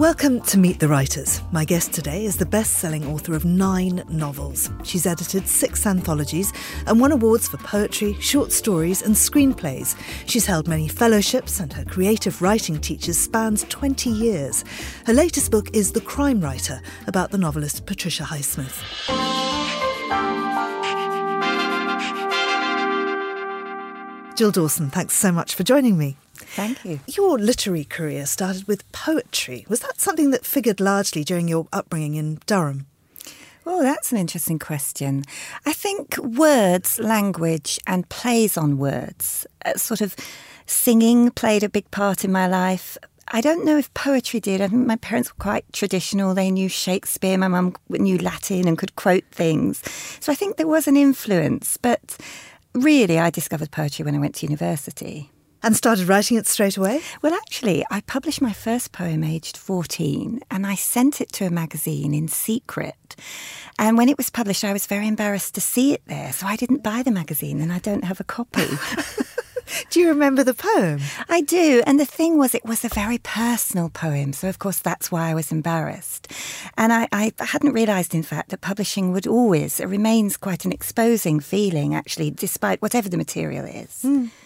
Welcome to Meet the Writers. My guest today is the best-selling author of 9 novels. She's edited 6 anthologies and won awards for poetry, short stories and screenplays. She's held many fellowships and her creative writing teachers spans 20 years. Her latest book is The Crime Writer, about the novelist Patricia Highsmith. Jill Dawson, thanks so much for joining me. Thank you. Your literary career started with poetry. Was that something that figured largely during your upbringing in Durham? Oh, that's an interesting question. I think words, language and plays on words, sort of singing played a big part in my life. I don't know if poetry did. I think my parents were quite traditional. They knew Shakespeare. My mum knew Latin and could quote things. So I think there was an influence. But really, I discovered poetry when I went to university. And started writing it straight away? Well, actually, I published my first poem aged 14 and I sent it to a magazine in secret. And when it was published, I was very embarrassed to see it there. So I didn't buy the magazine and I don't have a copy. Do you remember the poem? I do. And the thing was, it was a very personal poem. So, of course, that's why I was embarrassed. And I hadn't realised, in fact, that publishing would always, it remains quite an exposing feeling, actually, despite whatever the material is.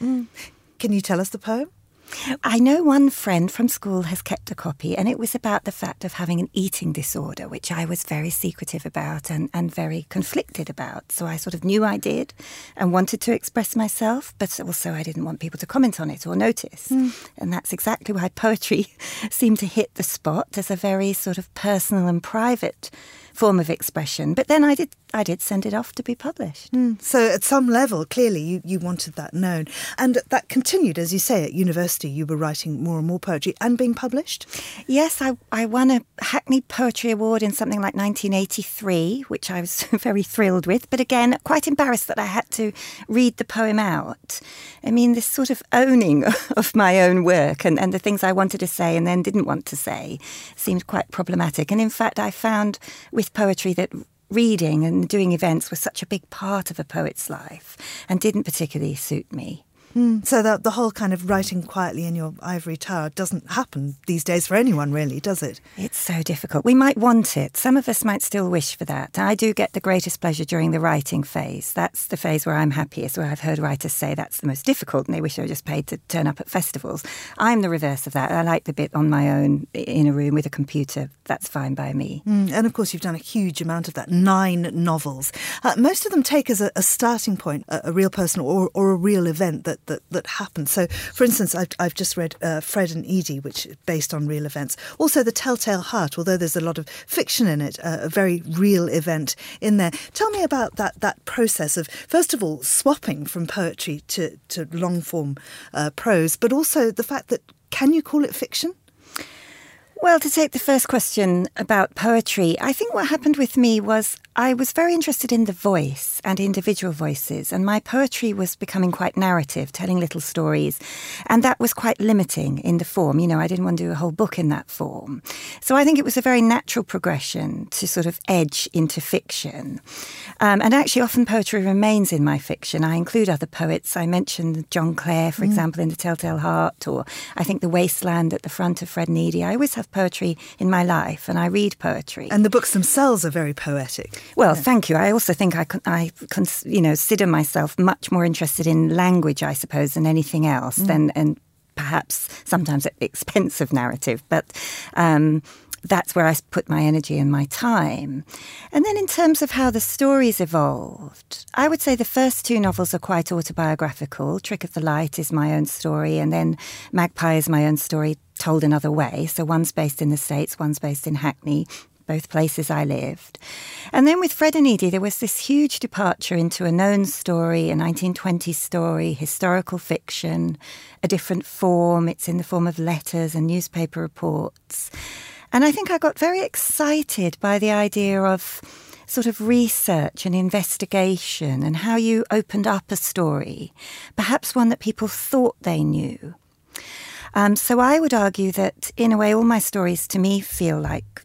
Can you tell us the poem? I know one friend from school has kept a copy, and it was about the fact of having an eating disorder, which I was very secretive about and very conflicted about. So I sort of knew I did and wanted to express myself, but also I didn't want people to comment on it or notice. And that's exactly why poetry seemed to hit the spot as a very sort of personal and private form of expression. But then I did send it off to be published. So at some level, clearly, you wanted that known. And that continued, as you say, at university, you were writing more and more poetry and being published? Yes, I won a Hackney Poetry Award in something like 1983, which I was very thrilled with. But again, quite embarrassed that I had to read the poem out. I mean, this sort of owning of my own work and the things I wanted to say and then didn't want to say seemed quite problematic. And in fact, I found with poetry that reading and doing events was such a big part of a poet's life and didn't particularly suit me. So the whole kind of writing quietly in your ivory tower doesn't happen these days for anyone, really, does it? It's so difficult. We might want it. Some of us might still wish for that. I do get the greatest pleasure during the writing phase. That's the phase where I'm happiest, where I've heard writers say that's the most difficult and they wish they were just paid to turn up at festivals. I'm the reverse of that. I like the bit on my own in a room with a computer. That's fine by me. And of course, you've done a huge amount of that, 9 novels. Most of them take as a starting point a real person or a real event that happened. So, for instance, I've just read Fred and Edie, which is based on real events. Also, The Telltale Heart, although there's a lot of fiction in it, a very real event in there. Tell me about that process of, first of all, swapping from poetry to long-form prose, but also the fact that, can you call it fiction? Well, to take the first question about poetry, I think what happened with me was I was very interested in the voice and individual voices, and my poetry was becoming quite narrative, telling little stories, and that was quite limiting in the form. You know, I didn't want to do a whole book in that form. So I think it was a very natural progression to sort of edge into fiction. And actually, often poetry remains in my fiction. I include other poets. I mentioned John Clare, for example, in The Telltale Heart, or I think The Wasteland at the front of Fred and Edie. I always have poetry in my life, and I read poetry. And the books themselves are very poetic. Well, thank you. I also think I consider myself much more interested in language, I suppose, than anything else, and perhaps sometimes at the expense of narrative. But that's where I put my energy and my time. And then in terms of how the stories evolved, I would say the first 2 novels are quite autobiographical. Trick of the Light is my own story, and then Magpie is my own story told another way. So one's based in the States, one's based in Hackney, both places I lived. And then with Fred and Edie, there was this huge departure into a known story, a 1920s story, historical fiction, a different form. It's in the form of letters and newspaper reports. And I think I got very excited by the idea of sort of research and investigation and how you opened up a story, perhaps one that people thought they knew. So I would argue that, in a way, all my stories to me feel like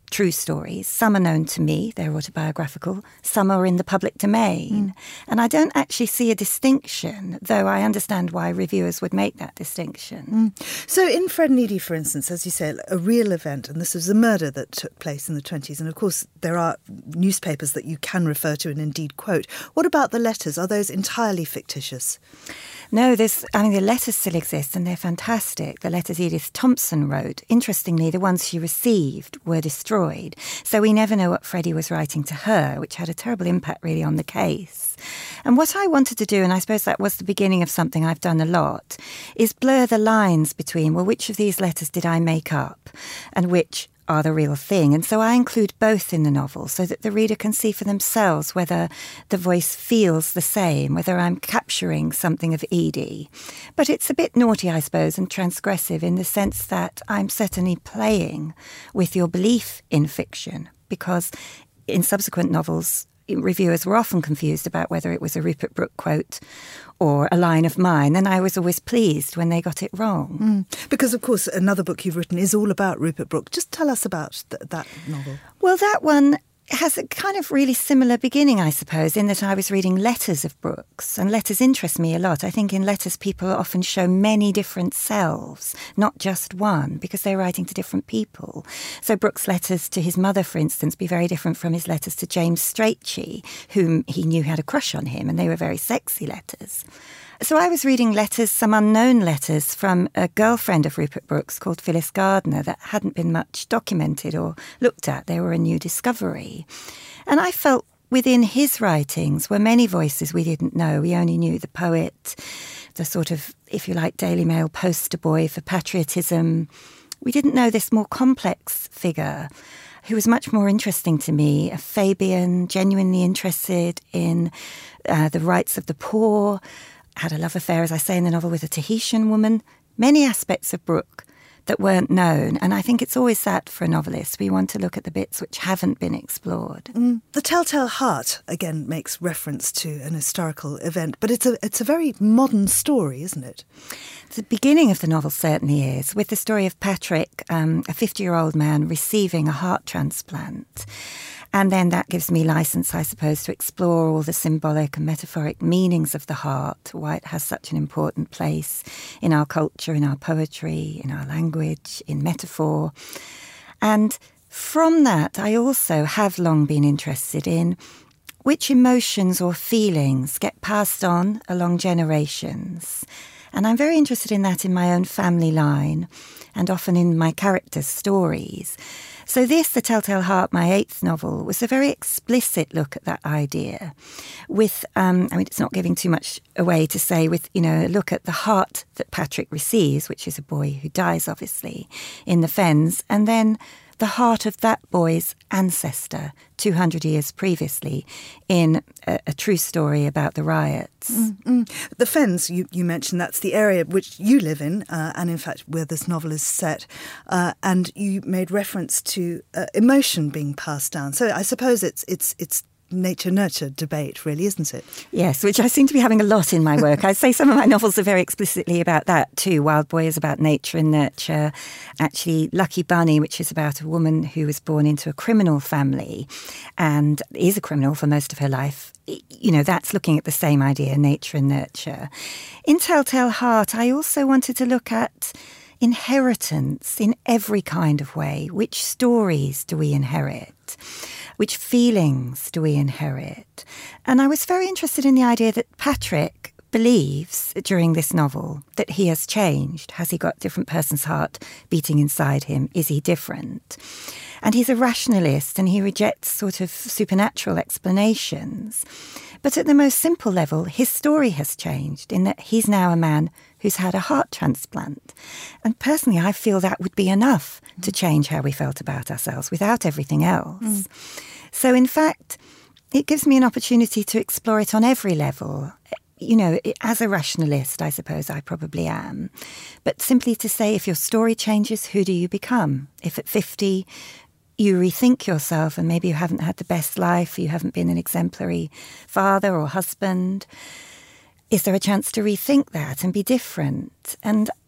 true stories. Some are known to me, they're autobiographical. Some are in the public domain. And I don't actually see a distinction, though I understand why reviewers would make that distinction. So in Fred and Edie, for instance, as you say, a real event, and this was a murder that took place in the 20s. And of course, there are newspapers that you can refer to and indeed quote. What about the letters? Are those entirely fictitious? No, the letters still exist and they're fantastic. The letters Edith Thompson wrote, interestingly, the ones she received were destroyed. So we never know what Freddie was writing to her, which had a terrible impact really on the case. And what I wanted to do, and I suppose that was the beginning of something I've done a lot, is blur the lines between, well, which of these letters did I make up and which are the real thing. And so I include both in the novel so that the reader can see for themselves whether the voice feels the same, whether I'm capturing something of Edie. But it's a bit naughty, I suppose, and transgressive in the sense that I'm certainly playing with your belief in fiction, because in subsequent novels, reviewers were often confused about whether it was a Rupert Brooke quote or a line of mine, and I was always pleased when they got it wrong. Because, of course, another book you've written is all about Rupert Brooke. Just tell us about that novel. Well, that one has a kind of really similar beginning, I suppose, in that I was reading letters of Brooke's, and letters interest me a lot. I think in letters people often show many different selves, not just one, because they're writing to different people. So Brooke's letters to his mother, for instance, be very different from his letters to James Strachey, whom he knew had a crush on him, and they were very sexy letters. So I was reading letters, some unknown letters, from a girlfriend of Rupert Brooke's called Phyllis Gardner that hadn't been much documented or looked at. They were a new discovery. And I felt within his writings were many voices we didn't know. We only knew the poet, the sort of, if you like, Daily Mail poster boy for patriotism. We didn't know this more complex figure who was much more interesting to me, a Fabian, genuinely interested in the rights of the poor, had a love affair, as I say in the novel, with a Tahitian woman. Many aspects of Brooke that weren't known. And I think it's always that for a novelist. We want to look at the bits which haven't been explored. The Telltale Heart, again, makes reference to an historical event, but it's a very modern story, isn't it? The beginning of the novel certainly is, with the story of Patrick, a 50-year-old man receiving a heart transplant. And then that gives me license, I suppose, to explore all the symbolic and metaphoric meanings of the heart, why it has such an important place in our culture, in our poetry, in our language, in metaphor. And from that, I also have long been interested in which emotions or feelings get passed on along generations. And I'm very interested in that in my own family line and often in my characters' stories. So this, The Telltale Heart, my 8th novel, was a very explicit look at that idea with, it's not giving too much away to say, with, a look at the heart that Patrick receives, which is a boy who dies, obviously, in the Fens, and then the heart of that boy's ancestor 200 years previously in a true story about the riots. The Fens, you mentioned, that's the area which you live in, and in fact where this novel is set, and you made reference to emotion being passed down. So I suppose it's nature-nurture debate, really, isn't it? Yes, which I seem to be having a lot in my work. I'd say some of my novels are very explicitly about that too. Wild Boy is about nature and nurture. Actually, Lucky Bunny, which is about a woman who was born into a criminal family and is a criminal for most of her life. That's looking at the same idea, nature and nurture. In Telltale Heart, I also wanted to look at inheritance in every kind of way. Which stories do we inherit? Which feelings do we inherit? And I was very interested in the idea that Patrick believes during this novel that he has changed. Has he got a different person's heart beating inside him? Is he different? And he's a rationalist and he rejects sort of supernatural explanations. But at the most simple level, his story has changed in that he's now a man who's had a heart transplant. And personally, I feel that would be enough to change how we felt about ourselves without everything else. So in fact, it gives me an opportunity to explore it on every level. As a rationalist, I suppose I probably am. But simply to say, if your story changes, who do you become? If at 50 you rethink yourself and maybe you haven't had the best life, you haven't been an exemplary father or husband, is there a chance to rethink that and be different? And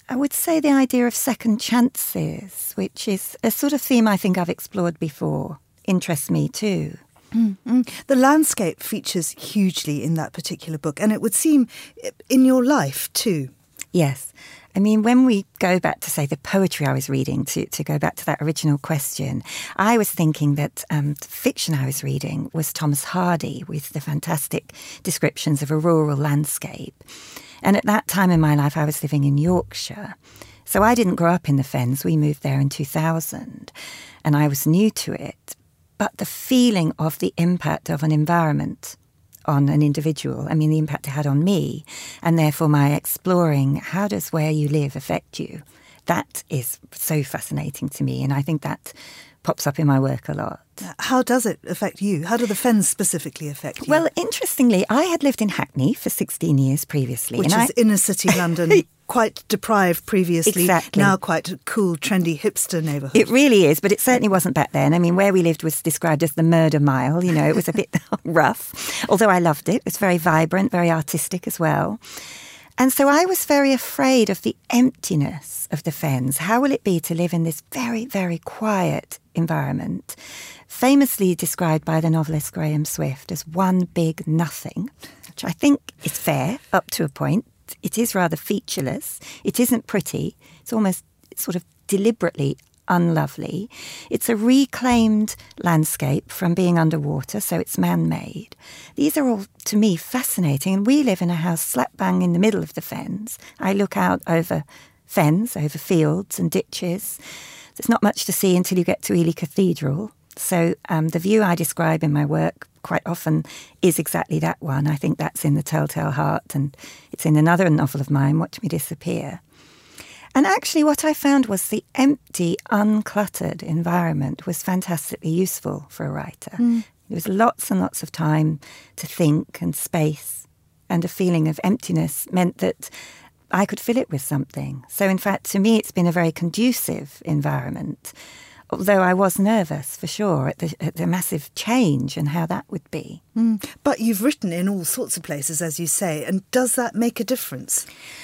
I would say the idea of second chances, which is a sort of theme I think I've explored before, interests me too. Mm-hmm. The landscape features hugely in that particular book, and it would seem in your life too. Yes. I mean, when we go back to, say, the poetry I was reading, to go back to that original question, I was thinking that the fiction I was reading was Thomas Hardy with the fantastic descriptions of a rural landscape. And at that time in my life, I was living in Yorkshire. So I didn't grow up in the Fens. We moved there in 2000, and I was new to it. But the feeling of the impact of an environment on an individual, I mean, the impact it had on me, and therefore my exploring how does where you live affect you, that is so fascinating to me, and I think that pops up in my work a lot. How does it affect you? How do the Fens specifically affect you? Well, interestingly, I had lived in Hackney for 16 years previously. Which is inner city London, quite deprived previously, exactly. Now quite a cool, trendy, hipster neighbourhood. It really is, but it certainly wasn't back then. I mean, where we lived was described as the murder mile. You know, it was a bit rough, although I loved it. It was very vibrant, very artistic as well. And so I was very afraid of the emptiness of the Fens. How will it be to live in this very, very quiet environment, famously described by the novelist Graham Swift as one big nothing, which I think is fair up to a point. It is rather featureless. It isn't pretty. It's almost sort of deliberately unlovely. It's a reclaimed landscape from being underwater, so it's man-made. These are all, to me, fascinating. And we live in a house slap bang in the middle of the Fens. I look out over fens, over fields and ditches. There's not much to see until you get to Ely Cathedral. So the view I describe in my work quite often is exactly that one. I think that's in The Telltale Heart, and it's in another novel of mine, Watch Me Disappear. And actually what I found was the empty, uncluttered environment was fantastically useful for a writer. There was lots and lots of time to think and space, and a feeling of emptiness meant that I could fill it with something. So in fact, to me, it's been a very conducive environment, although I was nervous, for sure, at the massive change and how that would be. But you've written in all sorts of places, as you say, and does that make a difference?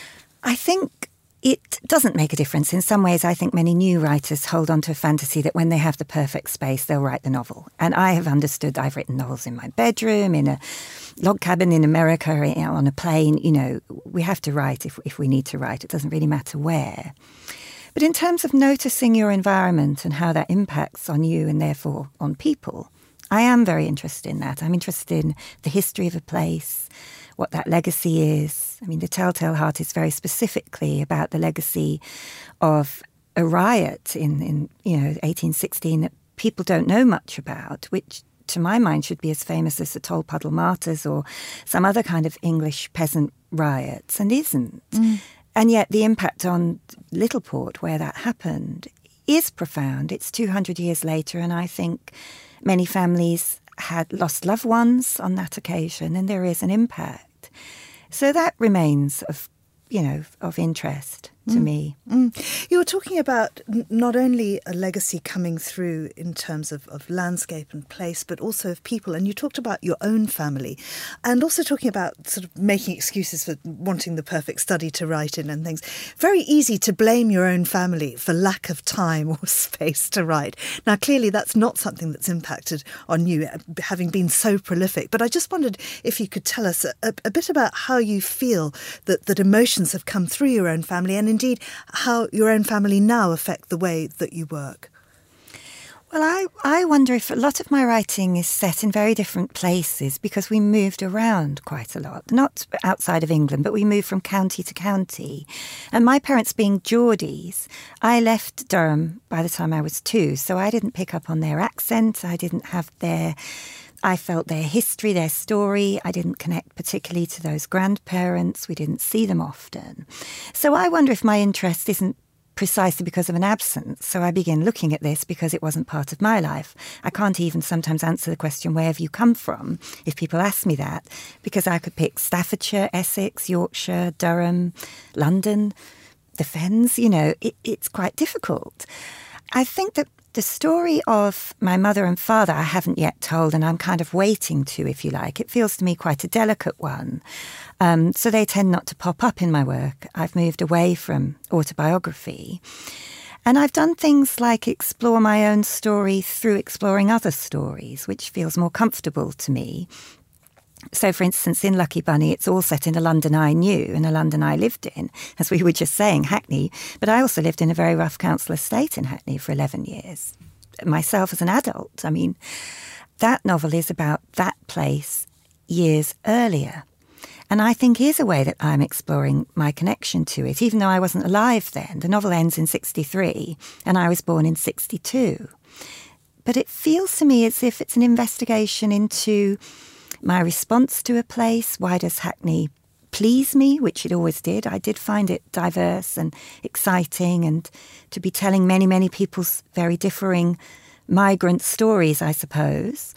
I think it doesn't make a difference. In some ways, I think many new writers hold on to a fantasy that when they have the perfect space, they'll write the novel. And I have understood I've written novels in my bedroom, in a log cabin in America, on a plane. You know, we have to write if we need to write. It doesn't really matter where. But in terms of noticing your environment and how that impacts on you and therefore on people, I am very interested in that. I'm interested in the history of a place, what that legacy is. I mean, The Telltale Heart is very specifically about the legacy of a riot in 1816 that people don't know much about, which to my mind should be as famous as the Tolpuddle Martyrs or some other kind of English peasant riots, and isn't. And yet the impact on Littleport, where that happened, is profound. It's 200 years later, and I think many families had lost loved ones on that occasion, and there is an impact. So that remains of interest to me. You were talking about not only a legacy coming through in terms of landscape and place, but also of people. And you talked about your own family and also talking about sort of making excuses for wanting the perfect study to write in and things. Very easy to blame your own family for lack of time or space to write. Now, clearly, that's not something that's impacted on you, having been so prolific. But I just wondered if you could tell us a bit about how you feel that emotions have come through your own family, and indeed how your own family now affect the way that you work. Well, I wonder if a lot of my writing is set in very different places because we moved around quite a lot. Not outside of England, but we moved from county to county. And my parents being Geordies, I left Durham by the time I was 2, so I didn't pick up on their accent. I felt their history, their story. I didn't connect particularly to those grandparents. We didn't see them often. So I wonder if my interest isn't precisely because of an absence. So I begin looking at this because it wasn't part of my life. I can't even sometimes answer the question, where have you come from, if people ask me that, because I could pick Staffordshire, Essex, Yorkshire, Durham, London, the Fens. It's quite difficult. I think that The story of my mother and father I haven't yet told, and I'm kind of waiting to, if you like. It feels to me quite a delicate one. So they tend not to pop up in my work. I've moved away from autobiography. And I've done things like explore my own story through exploring other stories, which feels more comfortable to me. So, for instance, in Lucky Bunny, it's all set in a London I knew and a London I lived in, as we were just saying, Hackney. But I also lived in a very rough council estate in Hackney for 11 years, myself as an adult. I mean, that novel is about that place years earlier. And I think is a way that I'm exploring my connection to it, even though I wasn't alive then. The novel ends in 1963, and I was born in 1962. But it feels to me as if it's an investigation into my response to a place. Why does Hackney please me, which it always did? I did find it diverse and exciting, and to be telling many, many people's very differing migrant stories, I suppose.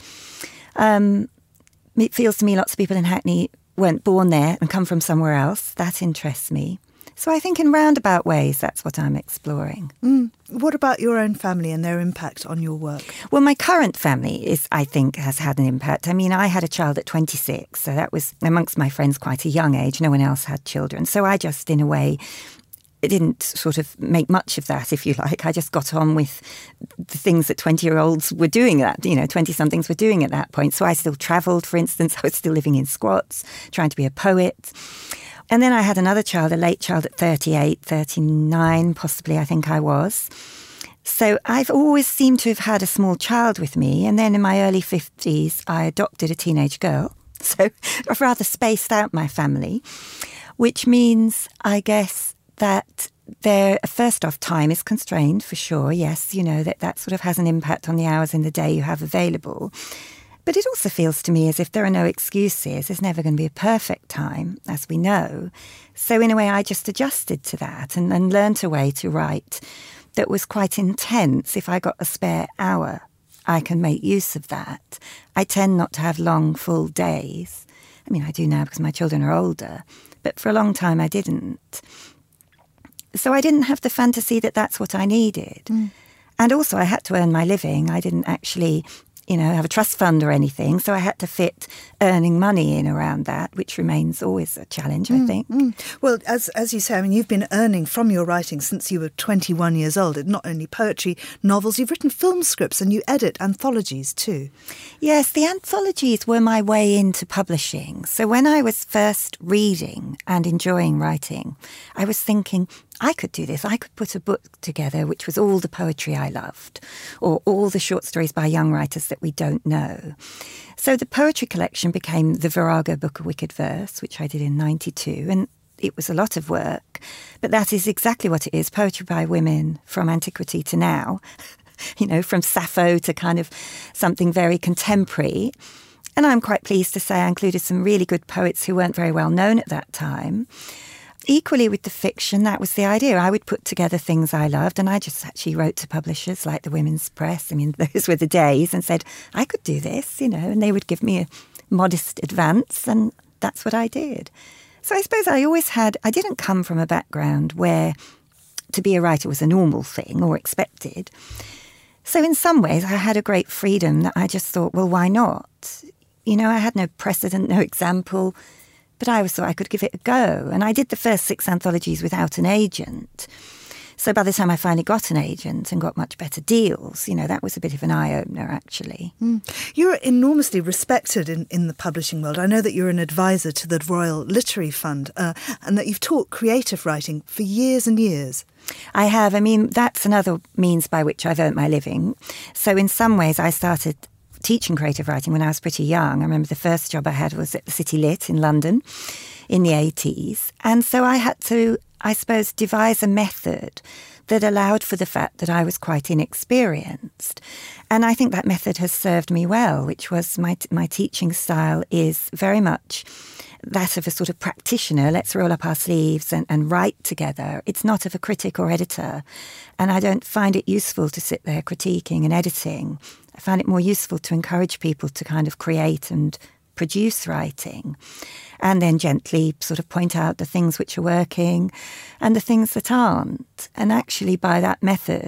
It feels to me lots of people in Hackney weren't born there and come from somewhere else. That interests me. So I think in roundabout ways, that's what I'm exploring. What about your own family and their impact on your work? Well, my current family I think, has had an impact. I mean, I had a child at 26, so that was, amongst my friends, quite a young age. No one else had children. So I just, in a way, didn't sort of make much of that, if you like. I just got on with the things that 20-year-olds were doing 20-somethings were doing at that point. So I still travelled, for instance. I was still living in squats, trying to be a poet. And then I had another child, a late child at 38, 39, possibly, I think I was. So I've always seemed to have had a small child with me. And then in my early 50s, I adopted a teenage girl. So I've rather spaced out my family, which means, I guess, that their first off time is constrained for sure. Yes, that sort of has an impact on the hours in the day you have available. But it also feels to me as if there are no excuses. There's never going to be a perfect time, as we know. So in a way, I just adjusted to that and learnt a way to write that was quite intense. If I got a spare hour, I can make use of that. I tend not to have long, full days. I mean, I do now because my children are older, but for a long time I didn't. So I didn't have the fantasy that that's what I needed. And also I had to earn my living. I didn't actually, have a trust fund or anything. So I had to fit earning money in around that, which remains always a challenge, I think. Well, as you say, I mean, you've been earning from your writing since you were 21 years old. Not only poetry, novels, you've written film scripts and you edit anthologies too. Yes, the anthologies were my way into publishing. So when I was first reading and enjoying writing, I was thinking, I could do this. I could put a book together which was all the poetry I loved, or all the short stories by young writers that we don't know. So the poetry collection became the Virago Book of Wicked Verse, which I did in 1992, and it was a lot of work. But that is exactly what it is, poetry by women from antiquity to now, from Sappho to kind of something very contemporary. And I'm quite pleased to say I included some really good poets who weren't very well known at that time. Equally with the fiction, that was the idea. I would put together things I loved, and I just actually wrote to publishers like the Women's Press. I mean, those were the days, and said, I could do this, and they would give me a modest advance, and that's what I did. So I suppose I didn't come from a background where to be a writer was a normal thing or expected. So in some ways, I had a great freedom that I just thought, well, why not? I had no precedent, no example. But I always thought I could give it a go. And I did the first 6 anthologies without an agent. So by the time I finally got an agent and got much better deals, that was a bit of an eye-opener, actually. You're enormously respected in the publishing world. I know that you're an advisor to the Royal Literary Fund and that you've taught creative writing for years and years. I have. I mean, that's another means by which I've earned my living. So in some ways, I started teaching creative writing when I was pretty young. I remember the first job I had was at the City Lit in London in the 80s. And so I had to, I suppose, devise a method that allowed for the fact that I was quite inexperienced. And I think that method has served me well, which was my teaching style is very much that of a sort of practitioner. Let's roll up our sleeves and write together. It's not of a critic or editor. And I don't find it useful to sit there critiquing and editing. I find it more useful to encourage people to kind of create and produce writing and then gently sort of point out the things which are working and the things that aren't. And actually by that method,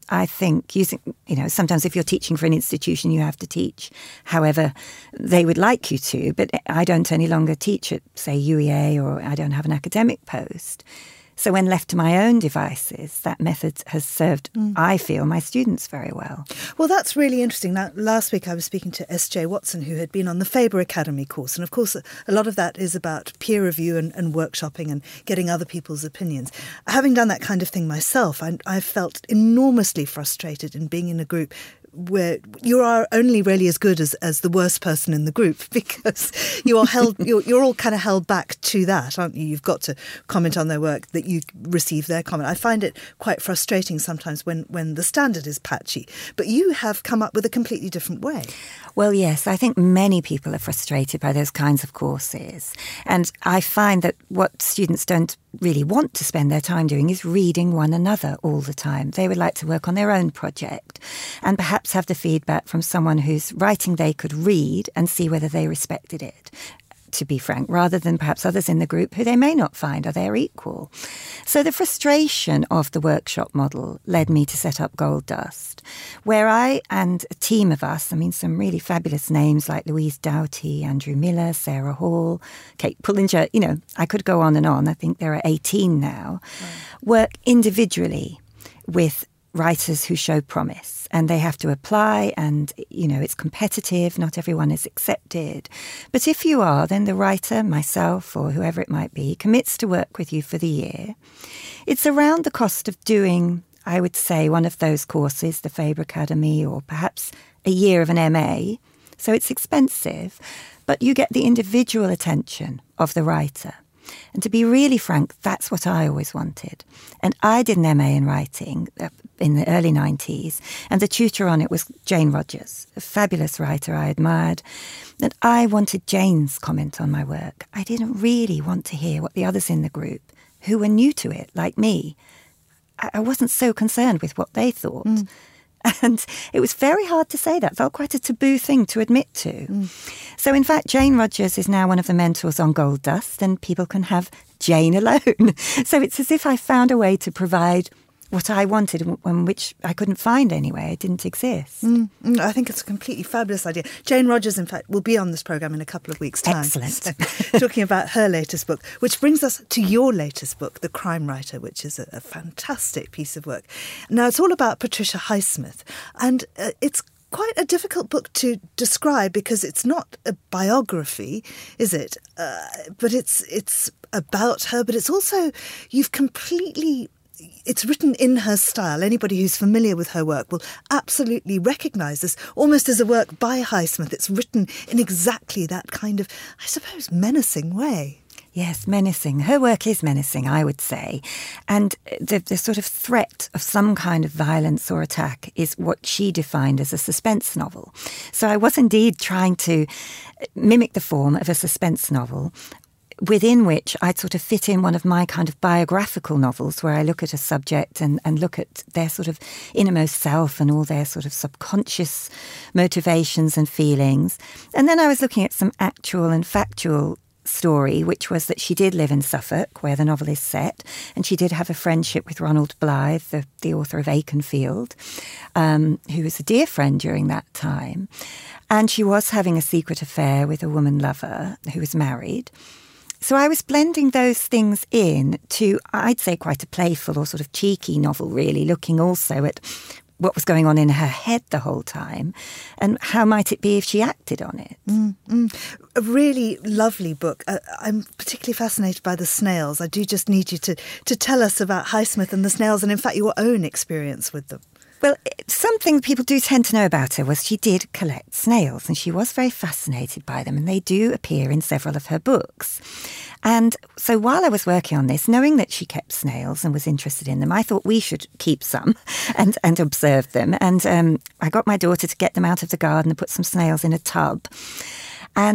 I think sometimes if you're teaching for an institution, you have to teach however they would like you to. But I don't any longer teach at, say, UEA, or I don't have an academic post. So when left to my own devices, that method has served, I feel, my students very well. Well, that's really interesting. Now, last week I was speaking to S.J. Watson, who had been on the Faber Academy course. And of course, a lot of that is about peer review and workshopping and getting other people's opinions. Having done that kind of thing myself, I felt enormously frustrated in being in a group where you are only really as good as the worst person in the group, because you are you're all kind of held back to that, aren't you? You've got to comment on their work, that you receive their comment. I find it quite frustrating sometimes when the standard is patchy. But you have come up with a completely different way. Well, yes, I think many people are frustrated by those kinds of courses. And I find that what students don't really want to spend their time doing is reading one another all the time. They would like to work on their own project and perhaps have the feedback from someone whose writing they could read and see whether they respected it, to be frank, rather than perhaps others in the group who they may not find are their equal. So the frustration of the workshop model led me to set up Gold Dust, where I and a team of us, some really fabulous names like Louise Doughty, Andrew Miller, Sarah Hall, Kate Pullinger, I could go on and on. I think there are 18 now, work individually with writers who show promise. And they have to apply, and, it's competitive. Not everyone is accepted. But if you are, then the writer, myself, or whoever it might be, commits to work with you for the year. It's around the cost of doing, I would say, one of those courses, the Faber Academy, or perhaps a year of an MA. So it's expensive, but you get the individual attention of the writer. And to be really frank, that's what I always wanted. And I did an MA in writing in the early 90s, and the tutor on it was Jane Rogers, a fabulous writer I admired. And I wanted Jane's comment on my work. I didn't really want to hear what the others in the group, who were new to it, like me, I wasn't so concerned with what they thought. And it was very hard to say that. It felt quite a taboo thing to admit to. So, in fact, Jane Rogers is now one of the mentors on Gold Dust, and people can have Jane alone. So it's as if I found a way to provide what I wanted, which I couldn't find anyway. It didn't exist. I think it's a completely fabulous idea. Jane Rogers, in fact, will be on this programme in a couple of weeks' time. Excellent. So, talking about her latest book, which brings us to your latest book, The Crime Writer, which is a fantastic piece of work. Now, it's all about Patricia Highsmith, and it's quite a difficult book to describe because it's not a biography, is it? But it's about her, but it's also, it's written in her style. Anybody who's familiar with her work will absolutely recognise this almost as a work by Highsmith. It's written in exactly that kind of, I suppose, menacing way. Yes, menacing. Her work is menacing, I would say. And the sort of threat of some kind of violence or attack is what she defined as a suspense novel. So I was indeed trying to mimic the form of a suspense novel, within which I'd sort of fit in one of my kind of biographical novels where I look at a subject and look at their sort of innermost self and all their sort of subconscious motivations and feelings. And then I was looking at some actual and factual story, which was that she did live in Suffolk, where the novel is set, and she did have a friendship with Ronald Blythe, the author of Aikenfield, who was a dear friend during that time. And she was having a secret affair with a woman lover who was married. So I was blending those things in to, I'd say, quite a playful or sort of cheeky novel, really, looking also at what was going on in her head the whole time and how might it be if she acted on it. A really lovely book. I'm particularly fascinated by the snails. I do just need you to tell us about Highsmith and the snails and, in fact, your own experience with them. Well, something people do tend to know about her was she did collect snails, and she was very fascinated by them, and they do appear in several of her books. And so while I was working on this, knowing that she kept snails and was interested in them, I thought we should keep some and observe them. And I got my daughter to get them out of the garden and put some snails in a tub. And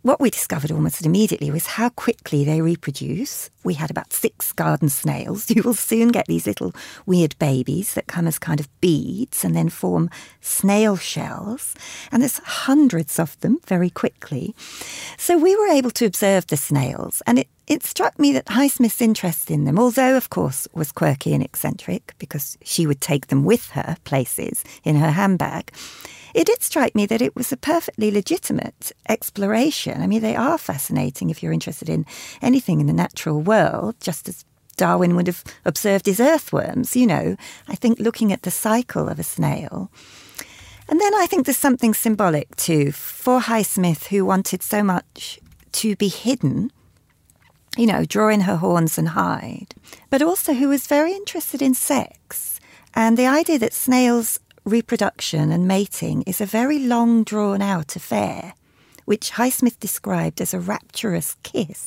what we discovered almost immediately was how quickly they reproduce. We had about 6 garden snails. You will soon get these little weird babies that come as kind of beads and then form snail shells. And there's hundreds of them very quickly. So we were able to observe the snails, and it struck me that Highsmith's interest in them, although, of course, was quirky and eccentric because she would take them with her places in her handbag, it did strike me that it was a perfectly legitimate exploration. I mean, they are fascinating if you're interested in anything in the natural world, just as Darwin would have observed his earthworms, you know. I think looking at the cycle of a snail. And then I think there's something symbolic, too, for Highsmith, who wanted so much to be hidden, you know, draw in her horns and hide, but also who was very interested in sex and the idea that snails' reproduction and mating is a very long, drawn-out affair, which Highsmith described as a rapturous kiss.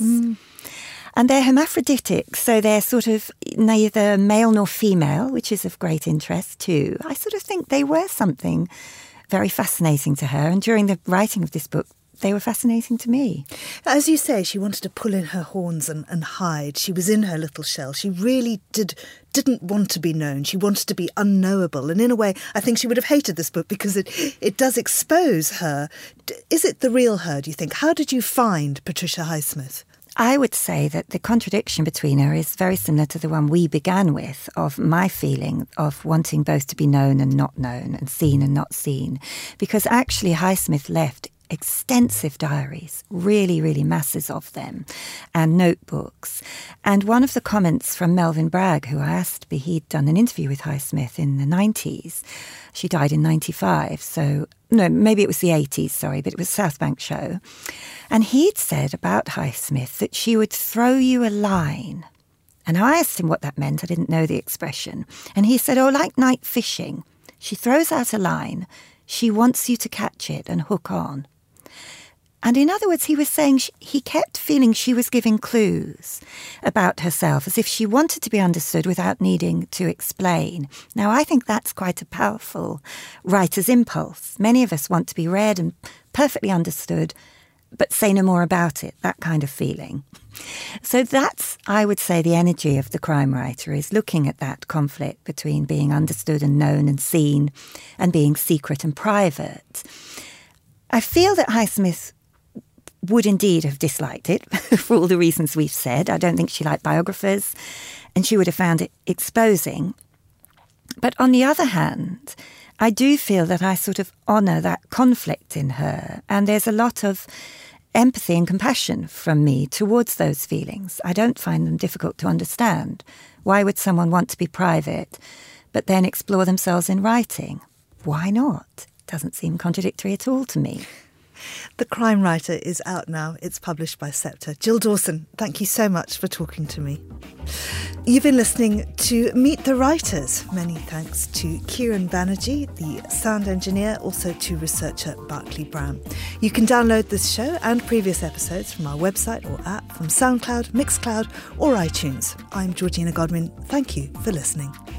And they're hermaphroditic, so they're sort of neither male nor female, which is of great interest too. I sort of think they were something very fascinating to her, and during the writing of this book, they were fascinating to me. As you say, she wanted to pull in her horns and hide. She was in her little shell. She really didn't want to be known. She wanted to be unknowable. And in a way, I think she would have hated this book because it does expose her. Is it the real her, do you think? How did you find Patricia Highsmith? I would say that the contradiction between her is very similar to the one we began with, of my feeling of wanting both to be known and not known, and seen and not seen. Because actually Highsmith left extensive diaries, really, really masses of them, and notebooks. And one of the comments from Melvyn Bragg, who I asked, he'd done an interview with Highsmith in the 90s. She died in 95, so, no, maybe it was the 80s, sorry, but it was a South Bank show. And he'd said about Highsmith that she would throw you a line. And I asked him what that meant. I didn't know the expression. And he said, oh, like night fishing. She throws out a line. She wants you to catch it and hook on. And in other words, he was saying he kept feeling she was giving clues about herself, as if she wanted to be understood without needing to explain. Now, I think that's quite a powerful writer's impulse. Many of us want to be read and perfectly understood, but say no more about it, that kind of feeling. So that's, I would say, the energy of the crime writer, is looking at that conflict between being understood and known and seen and being secret and private. I feel that Highsmith would indeed have disliked it for all the reasons we've said. I don't think she liked biographers, and she would have found it exposing. But on the other hand, I do feel that I sort of honour that conflict in her, and there's a lot of empathy and compassion from me towards those feelings. I don't find them difficult to understand. Why would someone want to be private, but then explore themselves in writing? Why not? Doesn't seem contradictory at all to me. The Crime Writer is out now. It's published by Sceptre. Jill Dawson, thank you so much for talking to me. You've been listening to Meet the Writers. Many thanks to Kieran Banerjee, the sound engineer, also to researcher Barclay Brown. You can download this show and previous episodes from our website or app, from SoundCloud, Mixcloud or iTunes. I'm Georgina Godwin. Thank you for listening.